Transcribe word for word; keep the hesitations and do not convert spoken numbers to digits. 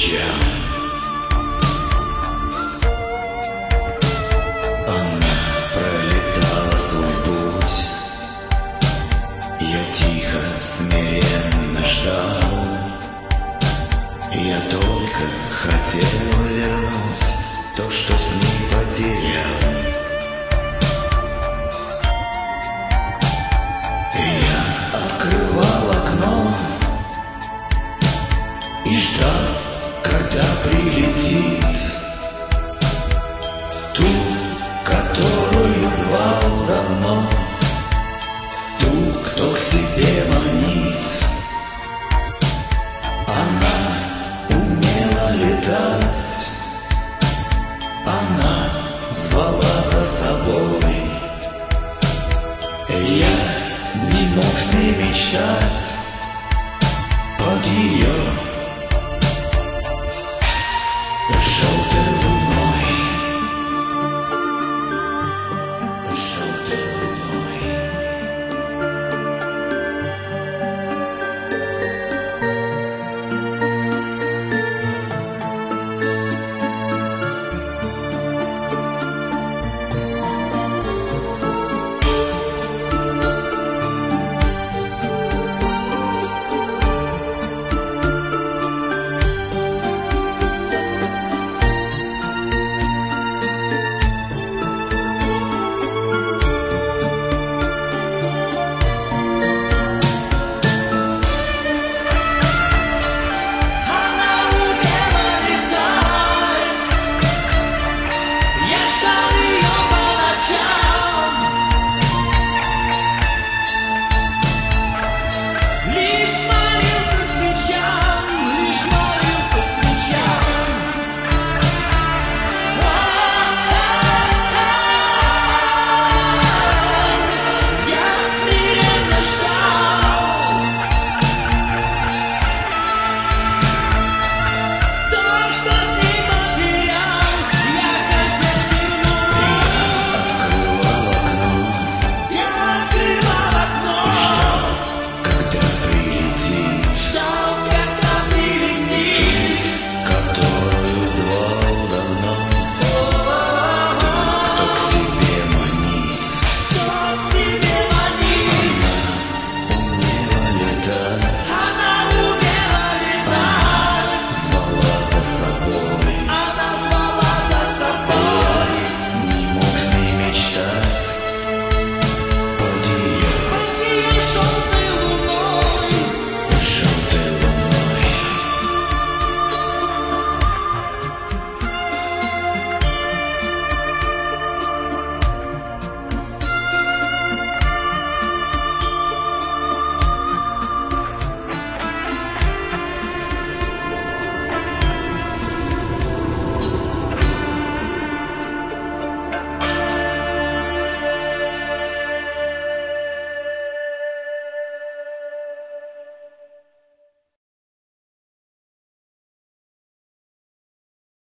ночам. Она пролетала свой путь, я тихо, смиренно ждал. Я только хотел вернуть то, что с ней потерял. Я открывал окно и ждал, когда прилетит ту, которую звал давно, ту, кто к себе манит. Она умела летать, она звала за собой. Я не мог с ней мечтать под ее